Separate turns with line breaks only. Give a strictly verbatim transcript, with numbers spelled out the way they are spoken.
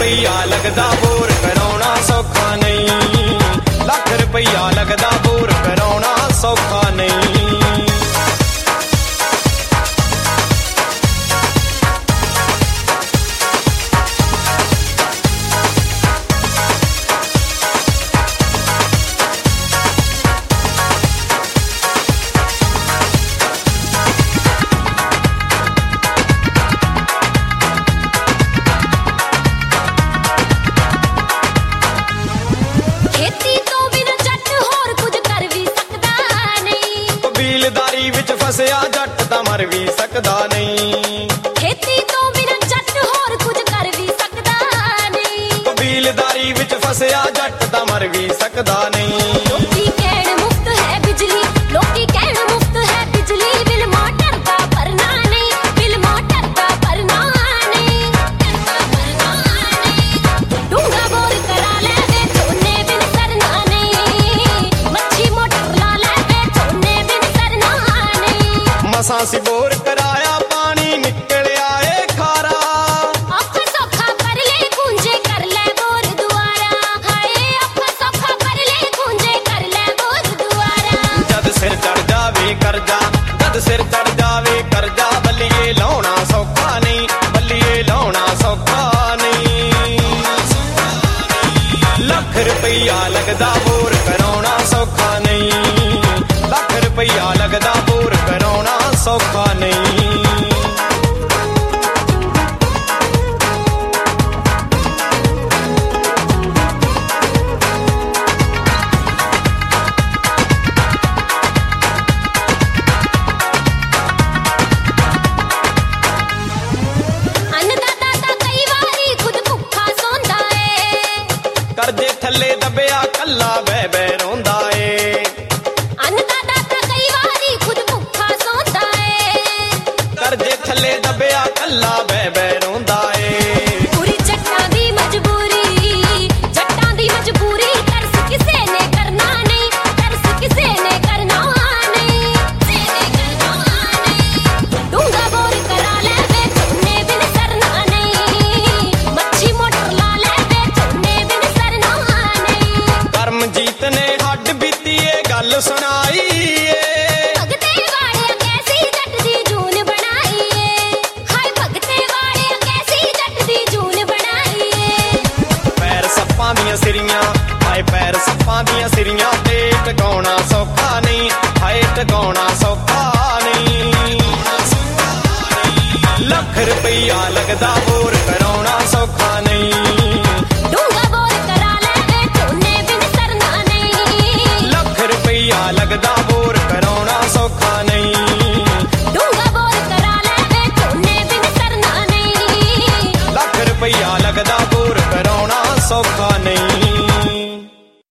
ਰੁਪਈਆ ਲੱਗਦਾ ਬੋਰ ਕਰਾਉਣਾ ਸੌਖਾ ਨਹੀਂ, ਲੱਖ ਰੁਪਈਆ ਲੱਗਦਾ ਬੋਰ ਕਰਾਉਣਾ ਸੌਖਾ ਨਹੀਂ। ਕਬੀਲਦਾਰੀ ਵਿੱਚ ਫਸਿਆ ਜੱਟ ਤਾਂ ਮਰ ਵੀ ਸਕਦਾ ਨਹੀਂ,
ਖੇਤੀ ਤੋਂ ਬਿਨਾਂ ਜੱਟ ਹੋਰ ਕੁਝ ਕਰ ਵੀ ਸਕਦਾ ਨਹੀਂ।
ਕਬੀਲਦਾਰੀ ਵਿੱਚ ਫਸਿਆ ਜੱਟ ਤਾਂ ਮਰ ਵੀ ਸਕਦਾ ਨਹੀਂ।
ਲੋਕੀ ਕਹਿਣ ਮੁਫਤ ਹੈ ਬਿਜਲੀ, ਲੋਕੀ ਕਹਿਣ ਮੁਫਤ ਹੈ ਬਿਜਲੀ, ਬਿੱਲ ਮੋਟਰ ਦਾ ਭਰਨਾ ਨਹੀਂ, ਬਿੱਲ ਮੋਟਰ ਦਾ ਭਰਨਾ ਨਹੀਂ, ਭਰਨਾ ਨਹੀਂ। ਡੂੰਘਾ ਬੋਰ ਕਰਾ ਲੈ ਵੇ ਝੋਨੇ ਬਿਨ ਸਰਨਾ ਨਹੀਂ, ਮੱਛੀ ਮੋਟਰ ਲਾ ਲੈ ਵੇ ਝੋਨੇ ਬਿਨ ਸਰਨਾ ਨਹੀਂ।
ਮਸਾਂ ਸੀ ਬੋਰ ਕਰਾਇਆ ਪਾਣੀ ਨਿਕਲਿਆ ਏ ਖਾਰਾ,
ਔਖਾ ਸੌਖਾ ਕਰ ਲੈ ਕੁੰਜੇ ਕਰ ਲੈ ਬੋਰ ਦੁਆਰਾ, ਹਾਏ ਔਖਾ ਸੌਖਾ ਕਰ ਲੈ ਕੁੰਜੇ ਕਰ ਲੈ ਬੋਰ ਦੁਆਰਾ।
ਜਦ ਸਿਰ ਚੜ ਜਾਵੇ ਕਰਜ਼ਾ, ਜਦ ਸਿਰ ਚੜ ਜਾਵੇ ਕਰਜ਼ਾ, ਬੱਲੀਏ ਲਾਉਣਾ ਸੌਖਾ ਨਹੀਂ, ਬੱਲੀਏ ਲਾਉਣਾ ਸੌਖਾ ਨਹੀਂ। ਲੱਖ ਰੁਪਈਆ ਲੱਗਦਾ ਬੋਰ ਕਰਾਉਣਾ ਸੌਖਾ ਨਹੀਂ, ਲੱਖ ਰੁਪਈਆ ਲੱਗਦਾ ਬੋਰ ਕਰਾਉਣਾ ਸੌਖਾ ਨਹੀਂ।
ਅੰਨਦਾਤਾ ਤਾਂ ਕਈ ਵਾਰੀ ਖੁਦ ਭੁੱਖਾ ਸੌਂਦਾ ਏ,
ਕਰਜ਼ੇ ਥੱਲੇ ਦੱਬਿਆ ਕੱਲਾ ਬਹਿ ਬਹਿ ਰੋਂਦਾ ਏ।
ਅੰਨਦਾਤਾ ਤਾਂ ਕਈ ਵਾਰੀ ਖੁਦ ਭੁੱਖਾ ਸੌਂਦਾ ਏ,
ਕਰਜ਼ੇ ਥੱਲੇ ਦੱਬਿਆ ਕੱਲਾ ਬਹਿ ਬਹਿ ਰੋਂਦਾ ਏ।
ਪੂਰੀ ਜੱਟਾਂ ਦੀ ਮਜਬੂਰੀ, ਜੱਟਾਂ ਦੀ ਮਜਬੂਰੀ, ਤਰਸ ਕਿਸੇ ਨੇ ਕਰਨਾ ਨਹੀਂ, ਤਰਸ ਕਿਸੇ ਨੇ ਕਰਨਾ ਨਹੀਂ, ਕਿਸੇ ਨੇ ਕਰਨਾ ਨਹੀਂ। ਡੂੰਘਾ ਬੋਰ ਕਰਾ ਲੈ ਵੇ ਝੋਨੇ ਬਿਨ ਸਰਨਾ ਨਹੀਂ, ਮੱਛੀ ਮੋਟਰ ਲਾ ਲੈ ਵੇ ਝੋਨੇ ਬਿਨ ਸਰਨਾ ਨਹੀਂ।
ਕਰਮਜੀਤ ਨੇ ਹੱਡ ਬੀਤੀ ਏ ਗੱਲ ਸੁਣਾਈ ਏ,
ਭਗਤੇ ਵਾਲਿਆ ਕੈਸੀ ਜੱਟ ਦੀ ਜੂਨ ਬਣਾਈ ਏ, ਹਾਏ ਭਗਤੇ ਵਾਲਿਆ ਕੈਸੀ ਜੱਟ ਦੀ ਜੂਨ ਬਣਾਈ ਏ।
ਪੈਰ ਸੱਪਾਂ ਦੀਆਂ ਸਿਰੀਆਂ, ਹਾਏ ਪੈਰ ਸੱਪਾਂ ਦੀਆਂ ਸਿਰੀਆਂ, ਤੇ ਟਿਕਾਉਣਾ ਸੌਖਾ ਨਹੀਂ, ਹਾਏ ਟਿਕਾਉਣਾ ਸੌਖਾ ਨਹੀਂ। ਲੱਖ ਰੁਪਈਆ ਲੱਗਦਾ ਬੋਰ ਕਰਾਉਣਾ ਸੌਖਾ ਨਹੀਂ।